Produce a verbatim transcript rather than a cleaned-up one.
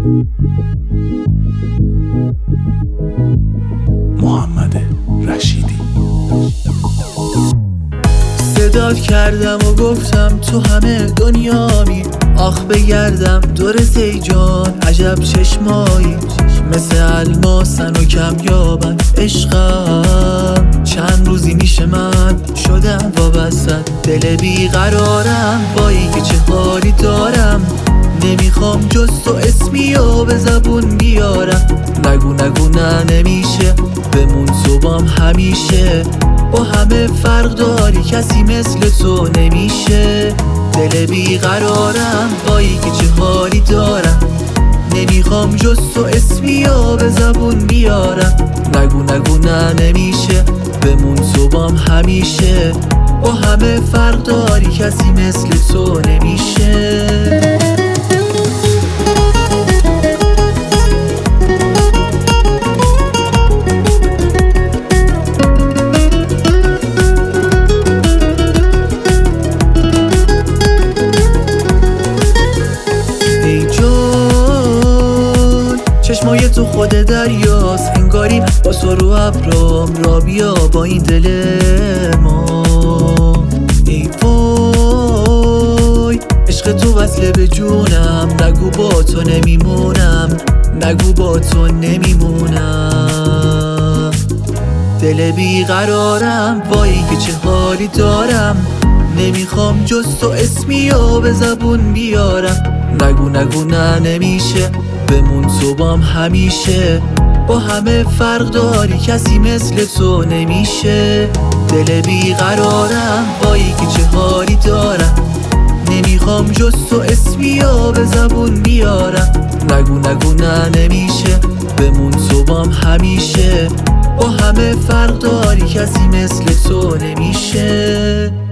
محمد رشیدی. صدات کردم و گفتم تو همه دنیامی، آخ بگردم دور سیجان عجب چشمایی، مثل الماسن و کمیابن عشقم. چند روزی میشه من شدم وابسته، دل بیقرارم با اینکه چه حالی دارم. نمیخوام جز تو اسمی و به زبون بیارم. نگو نگو نه نمیشه، بمون تو بام همیشه. با همه فرق داری کسی مثل تو نمیشه. دل بیقرارم با اینکه چه حالی دارم. نمیخوام جز تو اسمی و به زبون بیارم. نگو نگو نه نمیشه، بمون تو بام همیشه. با همه فرق داری کسی مثل تو نمیشه. چشمای تو خود دریاست، انگاری با تو رو ابرام را بیا با این دل ما. ای وای عشق تو وصله به جونم، نگو با تو نمیمونم، نگو با تو نمیمونم. دل بیقرارم با اینکه چه حالی دارم. نمیخوام جز تو اسمی و به زبون بیارم. نگو نگو نه نمیشه، بمون تو بام همیشه. با همه فرق داری کسی مثل تو نمیشه. دل بیقرارم با اینکه چه حالی دارم. نمیخوام جز تو اسمی و به زبون بیارم. نگو نگو نه نمیشه، بمون تو بام همیشه. با همه فرق داری کسی مثل تو نمیشه.